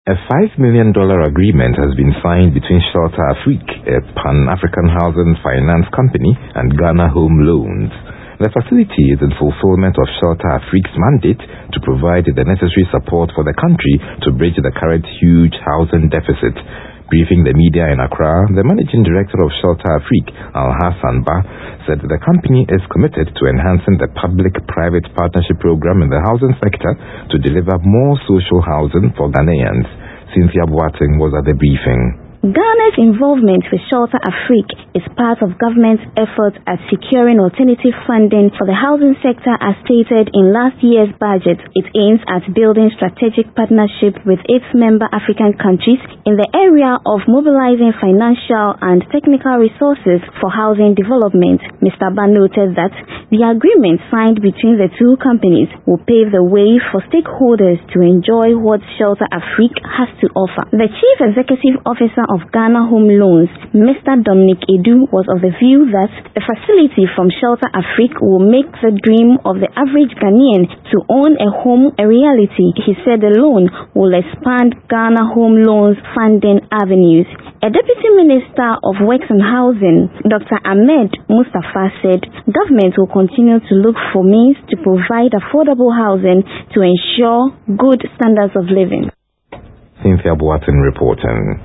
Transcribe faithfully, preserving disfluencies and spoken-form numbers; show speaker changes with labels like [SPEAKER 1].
[SPEAKER 1] A five million dollars agreement has been signed between Shelter Afrique, a Pan-African housing finance company, and Ghana Home Loans. The facility is in fulfillment of Shelter Afrique's mandate to provide the necessary support for the country to bridge the current huge housing deficit. Briefing the media in Accra, the managing director of Shelter Afrique, Alhassan Ba, said the company is committed to enhancing the public-private partnership program in the housing sector to deliver more social housing for Ghanaians. Cynthia Boateng was at the briefing.
[SPEAKER 2] Ghana's involvement with Shelter Afrique is part of government's efforts at securing alternative funding for the housing sector as stated in last year's budget. It aims at building strategic partnership with its member African countries in the area of mobilizing financial and technical resources for housing development. Mister Ba noted that the agreement signed between the two companies will pave the way for stakeholders to enjoy what Shelter Afrique has to offer. The Chief Executive Officer of Ghana Home Loans, Mister Dominic Edu, was of the view that the facility from Shelter Afrique will make the dream of the average Ghanaian to own a home a reality. He said the loan will expand Ghana Home Loans funding avenues. A Deputy Minister of Works and Housing, Doctor Ahmed Mustafa, said government will continue to look for means to provide affordable housing to ensure good standards of living.
[SPEAKER 1] Cynthia Boateng reporting.